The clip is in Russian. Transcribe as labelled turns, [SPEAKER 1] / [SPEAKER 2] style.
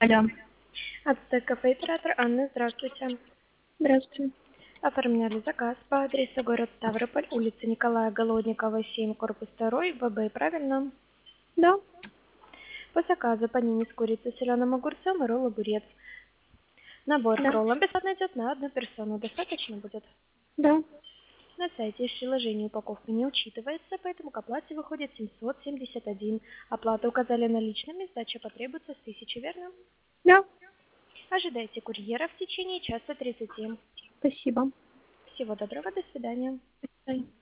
[SPEAKER 1] Алло,
[SPEAKER 2] Ацтек кафе оператор Анна, здравствуйте.
[SPEAKER 1] здравствуйте.
[SPEAKER 2] Оформляли заказ по адресу город Ставрополь, улица Николая Голодникова, 7, корпус 2, ВБ, правильно?
[SPEAKER 1] Да,
[SPEAKER 2] По заказу панини с курицей, соленым огурцом и ролл огурец. Набор к
[SPEAKER 1] да,
[SPEAKER 2] роллам бесплатно идет на одну персону. Достаточно будет?
[SPEAKER 1] да.
[SPEAKER 2] На сайте из приложения упаковка не учитывается, поэтому к оплате выходит 771. Оплату указали наличными, сдача потребуется с 1000, верно?
[SPEAKER 1] Да,
[SPEAKER 2] Ожидайте курьера в течение часа 30.
[SPEAKER 1] спасибо.
[SPEAKER 2] Всего доброго, до свидания.
[SPEAKER 1] До свидания.